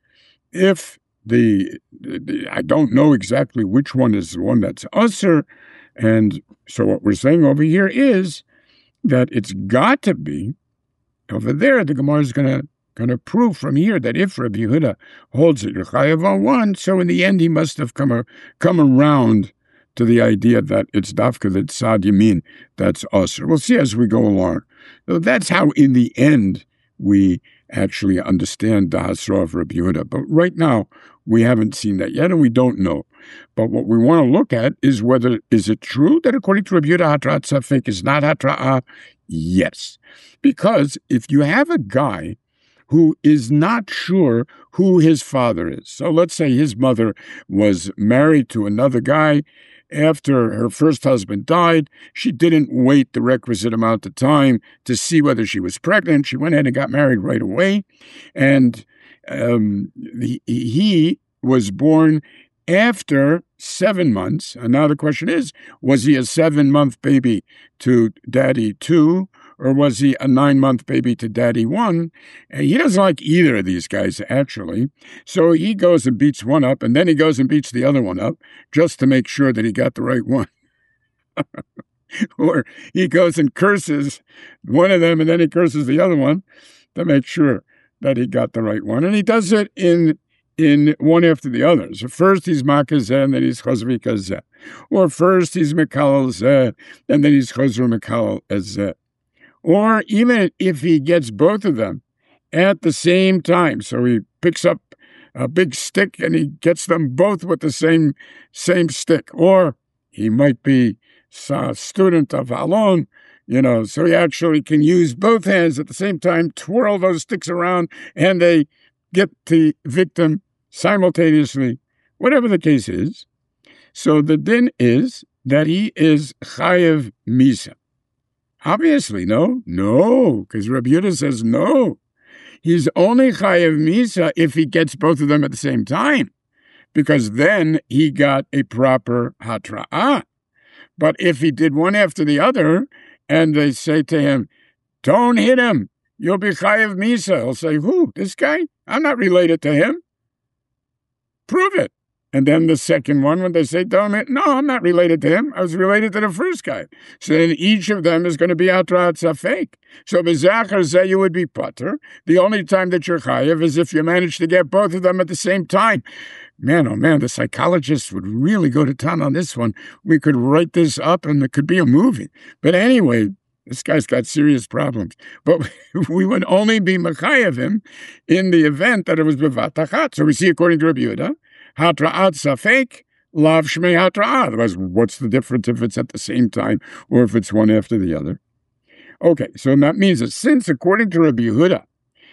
if the, the I don't know exactly which one is the one that's usher, and so what we're saying over here is that it's got to be over there. The Gemara is going to going to prove from here that if Rabbi Yehuda holds it, you're chayav on one, so in the end he must have come a, come around to the idea that it's dafka, that sad yamin, that's usher. We'll see as we go along. So that's how in the end we actually understand the hasra of Rabbi Yehuda. But right now we haven't seen that yet, and we don't know. But what we want to look at is whether, is it true that according to Rabbi Yehuda, hatra'at safek is not hatra'ah? Yes. Because if you have a guy who is not sure who his father is, so let's say his mother was married to another guy after her first husband died, she didn't wait the requisite amount of time to see whether she was pregnant. She went ahead and got married right away. And um, he, he was born after seven months. And now the question is, was he a seven-month baby to daddy two, or was he a nine-month baby to daddy one? And he doesn't like either of these guys, actually. So he goes and beats one up, and then he goes and beats the other one up, just to make sure that he got the right one. Or he goes and curses one of them, and then he curses the other one to make sure that he got the right one. And he does it in in one after the other. So first he's makazeh, and then he's chazri kazeh. Or first he's mekalal zeh, and then he's chazru mekalal ezeh. Or even if he gets both of them at the same time, so he picks up a big stick and he gets them both with the same same stick. Or he might be a student of Alon, you know, so he actually can use both hands at the same time, twirl those sticks around, and they get the victim simultaneously, whatever the case is. So the din is that he is chayev misa. Obviously, no, no, because Rabbi Yehuda says no. He's only chayev misa if he gets both of them at the same time, because then he got a proper hatra'ah. But if he did one after the other, and they say to him, don't hit him, you'll be chayav misa, he'll say, who, this guy? I'm not related to him. Prove it. And then the second one, when they say, don't hit, no, I'm not related to him. I was related to the first guy. So then each of them is going to be atra'at safek. So b'zachar zeh you would be putter. The only time that you're chayav is if you manage to get both of them at the same time. Man, oh man, the psychologists would really go to town on this one. We could write this up and it could be a movie. But anyway, this guy's got serious problems. But we would only be mechayev him in the event that it was bevat achat. So we see, according to Rabbi Yehuda, hatra'at safek, lav shmei hatra'ah. Otherwise, what's the difference if it's at the same time or if it's one after the other? Okay, so that means that since, according to Rabbi Yehuda,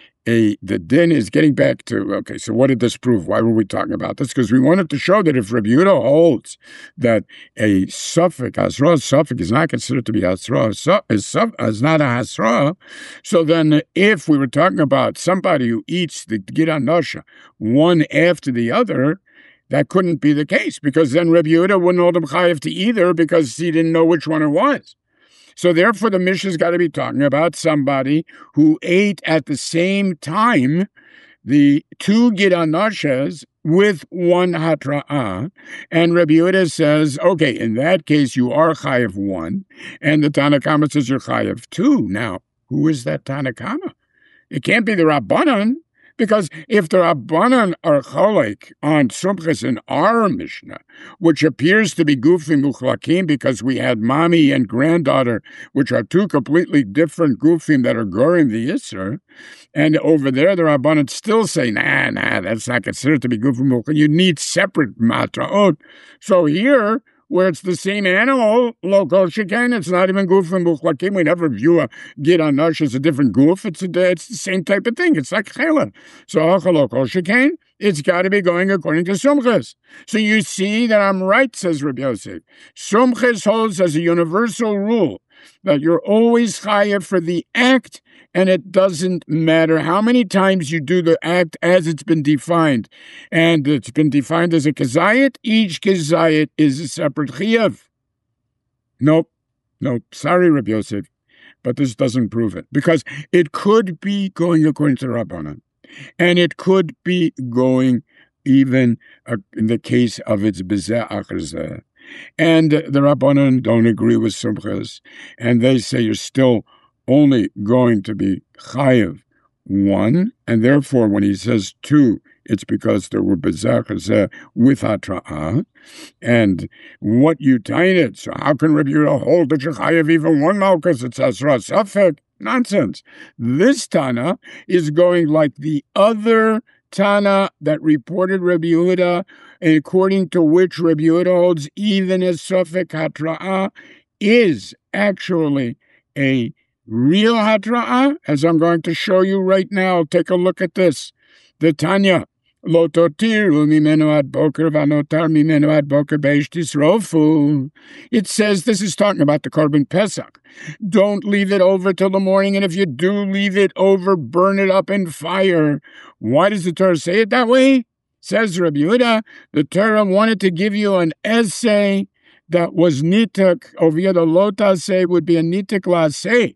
A, the din is getting back to, okay, so what did this prove? Why were we talking about this? Because we wanted to show that if Rabbi Yehuda holds that a suffix, hasra suffix, is not considered to be hasra, is, is not a hasra, so then if we were talking about somebody who eats the giran nosha one after the other, that couldn't be the case, because then Rabbi Yehuda wouldn't hold him chayav to either because he didn't know which one it was. So therefore, the Mishnah's got to be talking about somebody who ate at the same time the two giran noshas with one hatra'ah. And Rabbi Yehuda says, okay, in that case, you are chayav one. And the Tanna Kama says you're chayav two. Now, who is that Tanna Kama? It can't be the Rabbanan. Because if the Rabbanan are cholek on Sumchas in our Mishnah, which appears to be Gufim Muchlakim because we had mommy and granddaughter, which are two completely different Gufim that are goring the Yisr, and over there the Rabbanan still say, nah, nah, that's not considered to be Gufim Muchlakim. You need separate Matraot. So here, where it's the same animal, local shekain, it's not even goof and muchlakim. We never view a giran nosh as a different goof. It's a, it's the same type of thing. It's like chela. So local shekain, it's got to be going according to Sumchas. So you see that I'm right, says Rabbi Yosef. Sumchas holds as a universal rule that you're always chayav for the act, and it doesn't matter how many times you do the act as it's been defined. And it's been defined as a kezayit. Each kezayit is a separate chayav. Nope. Nope. Sorry, Rabbi Yosef. But this doesn't prove it. Because it could be going according to Rabbanan. And it could be going even uh, in the case of its bezeh achar zeh. And the Rabbanan don't agree with Sumchas. And they say you're still only going to be chayav one, and therefore when he says two, it's because there were bezeh achar zeh with hatra'ah. And what you tie it, so how can Rabbi Yehuda hold that you're chayav even one malchus? It's hasra safek. Nonsense. This Tana is going like the other Tana that reported Rabbi Yehuda, according to which Rabbi Yehuda holds even a safek hatra'ah is actually a real hatra'ah, as I'm going to show you right now. Take a look at this. The Tanya, lo totiru mimenu ad boker vanotar mimenu ad boker beish tisrofu. It says, this is talking about the Korban Pesach. Don't leave it over till the morning, and if you do leave it over, burn it up in fire. Why does the Torah say it that way? Says Rabbi Yehuda, the Torah wanted to give you an essay that was nitak. Over here, the lotase would be a nitak laseh.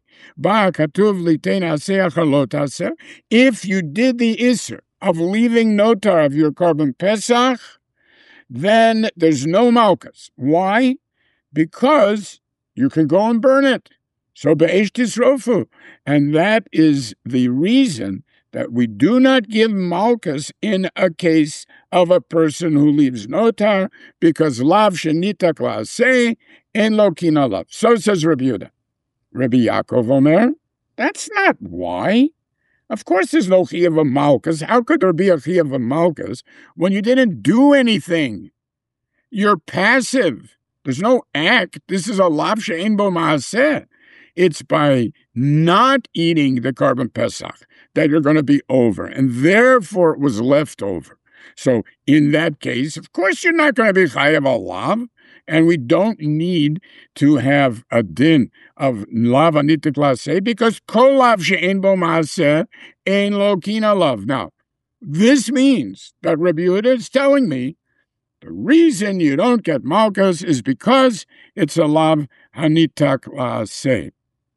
If you did the Isser of leaving notar of your Korban Pesach, then there's no malchus. Why? Because you can go and burn it. So be'esh tisrofu. And that is the reason that we do not give malchus in a case of a person who leaves notar, because lav shenitak la'aseh en lo kina lav. So says Rabbi Yehuda. Rabbi Yaakov Omer, that's not why. Of course there's no chiyuv of malchus. How could there be a chiyuv of malchus when you didn't do anything? You're passive. There's no act. This is a lav she'ein bo ma'aseh. It's by not eating the Korban Pesach that you're going to be over, and therefore it was left over. So in that case, of course you're not going to be chayav al lav. And we don't need to have a din of lav anitik laseh, because kol lav she'en bo maaseh ein lo kina lav. Now, this means that Rabbi Yehuda is telling me The reason you don't get Malkus is because it's a lav hanitak la'aseh.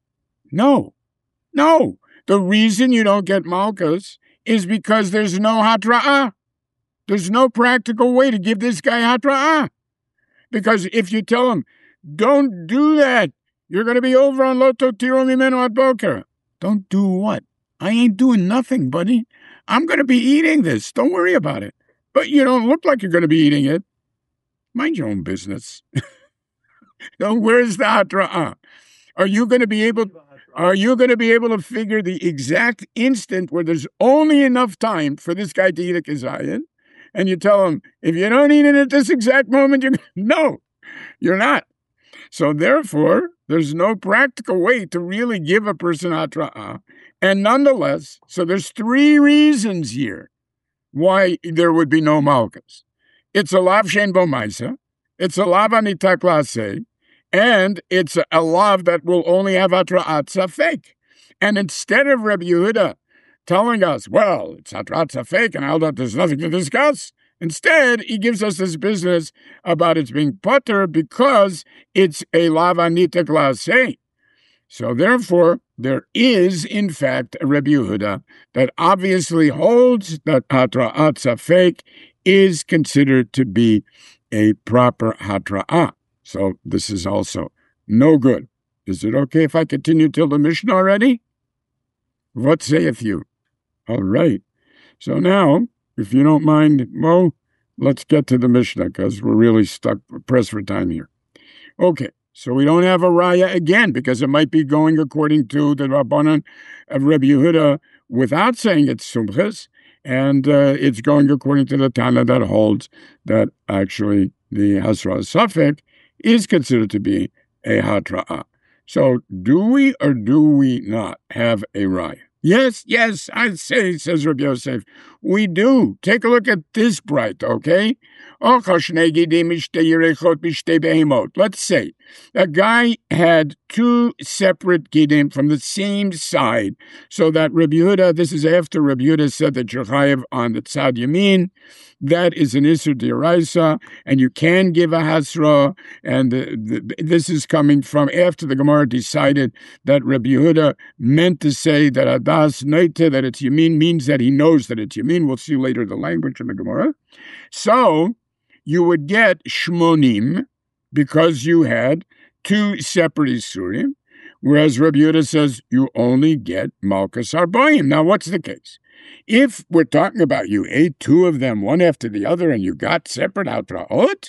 No, no. The reason you don't get Malkus is because there's no hatra'ah. There's no practical way to give this guy hatra'ah. Because if you tell him, don't do that, you're going to be over on Loto Tiro Mimeno at Boker. Don't do what? I ain't doing nothing, buddy. I'm going to be eating this. Don't worry about it. But you don't look like you're going to be eating it. Mind your own business. Now, where's the hatra'ah? Are you going to be able? Are you going to be able to figure the exact instant where there's only enough time for this guy to eat a kezayin? And you tell him, if you don't eat it at this exact moment, you're no, you're not. So therefore, there's no practical way to really give a person hatra'ah. And nonetheless, so there's three reasons here why there would be no malchus. It's a lav shein bo maisa, it's a lav hanitak la'aseh, and it's a lav that will only have hatra'at safek. And instead of Rabbi Yehuda telling us, well, it's hatra'at safek, and how that there's nothing to discuss, instead, he gives us this business about it's being putter because it's a lav hanitak la'aseh. So therefore, there is, in fact, a Rabbi Yehuda that obviously holds that hatra'at safek is considered to be a proper hatra'ah. So this is also no good. Is it okay if I continue till the Mishnah already? What saith you? All right. So now, if you don't mind, Mo, let's get to the Mishnah because we're really stuck, pressed for time here. Okay. So we don't have a raya again because it might be going according to the Rabbanan of Rabbi Yehuda without saying it's sumchas, and uh, it's going according to the Tana that holds that actually the hasra safek is considered to be a hatra'ah. So do we or do we not have a raya? Yes, yes, I say, says Rabbi Yosef, we do. Take a look at this bright, okay? Let's say a guy had two separate gidim from the same side, so that Rabbi Yehuda, this is after Rabbi Yehuda said that you're chayav on the tzad yamin, that is an isur d'oraisa, and you can give a hasra, and the, the, this is coming from after the Gemara decided that Rabbi Yehuda meant to say that adas neite, that it's yamin, means that he knows that it's yamin. We'll see later the language in the Gemara. So you would get shmonim because you had two separate isurim, whereas Rabbi Yehuda says you only get malchus arbaim. Now, what's the case? If we're talking about you ate two of them one after the other and you got separate hatraot,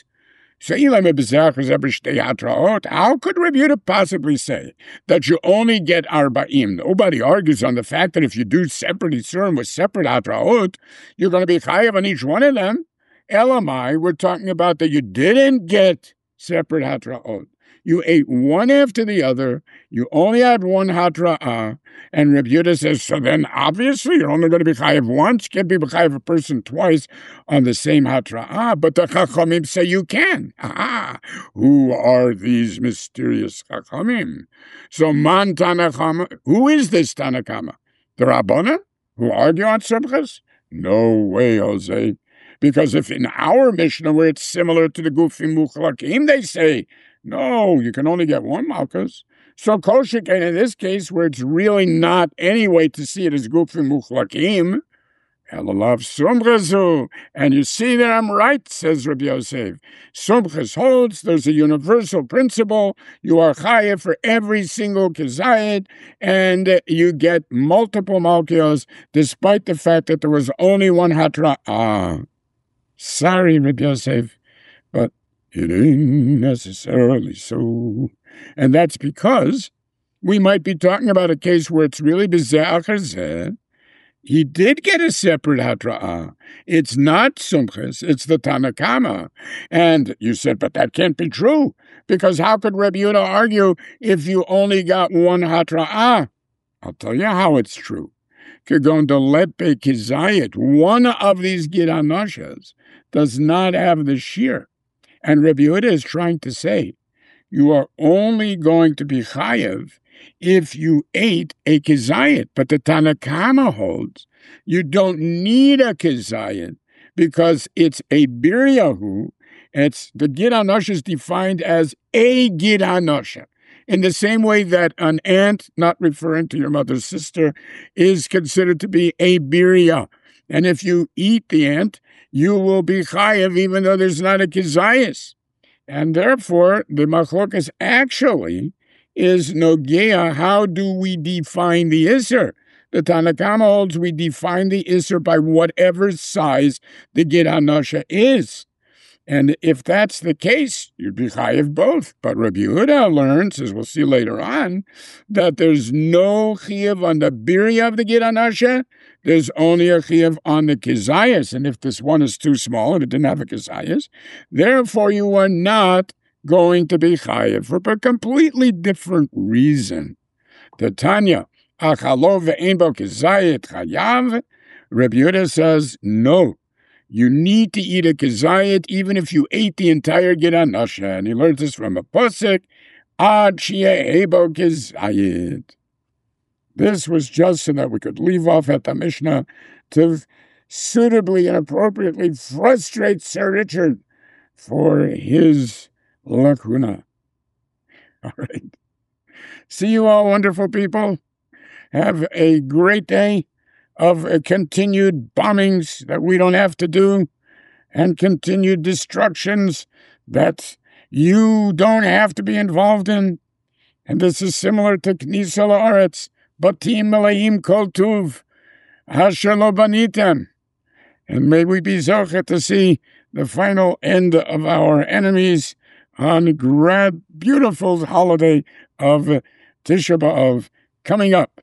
how could Rabbi Yehuda possibly say that you only get arba'im? Nobody argues on the fact that if you do separate isurim with separate hatraot, you're going to be chayav on each one of them. Elamai, we're talking about that you didn't get separate hatraot. You ate one after the other. You only had one hatra'ah. And Rabbi Yehuda says, so then obviously you're only going to be chayav once. Can't be chayav a person twice on the same hatra'ah. But the chachamim say you can. Ah, who are these mysterious chachamim? So man Tanakama, who is this Tanakama? The Rabbana who argue on sumchas? No way, Jose. Because if in our Mishnah, where it's similar to the Gufim Muchlakim, they say, no, you can only get one malchus. So Koshik, and in this case, where it's really not any way to see it as Gufim Muchlakim, Elalav Sumchazu. And you see that I'm right, says Rabbi Yosef. Sumchas holds, there's a universal principle. You are chayav for every single kezayit, and you get multiple malchios, despite the fact that there was only one hatra. Ah, sorry, Rabbi Yosef, but it ain't necessarily so. And that's because we might be talking about a case where it's really bizarre. He did get a separate hatra'ah. It's not sumchas, it's the Tanakama. And you said, but that can't be true, because how could Rabbi Yehuda argue if you only got one hatra'ah? I'll tell you how it's true. Kagon delepe kizayit, one of these gidanashas does not have the shear. And Rabbi Yehuda is trying to say, you are only going to be chayev if you ate a kezayit. But the Tanakama holds you don't need a kezayit because it's a biryahu, It's the Gid Anosha is defined as a Gid Anosha. In the same way that an ant, not referring to your mother's sister, is considered to be a birya. And if you eat the ant, you will be chayev even though there's not a kizayis. And therefore, the machlokas actually is nogea. How do we define the Isser? The Tanakama holds we define the Isser by whatever size the Gid Anosha is. And if that's the case, you'd be chayiv both. But Rabbi Yehuda learns, as we'll see later on, that there's no chayiv on the birya of the Gid Anosha. There's only a chayiv on the kizayas. And if this one is too small and it didn't have a kizayas, therefore you are not going to be chayiv for a completely different reason. The Tanya, achalo ve'en bo kizayet chayav. Rabbi Yehuda says, no. You need to eat a kizayit even if you ate the entire Gid Anosha. And he learns this from a pasuk, ad sheyeh ebo kizayit. This was just so that we could leave off at the Mishnah to suitably and appropriately frustrate Sir Richard for his lacuna. All right. See you all, wonderful people. Have a great day of uh, continued bombings that we don't have to do and continued destructions that you don't have to be involved in. And this is similar to Knisa La'aretz, Batim Meleim Kol Tuv, Asher Lo Banitem. And may we be zochet to see the final end of our enemies on a grand, beautiful holiday of Tisha B'Av coming up.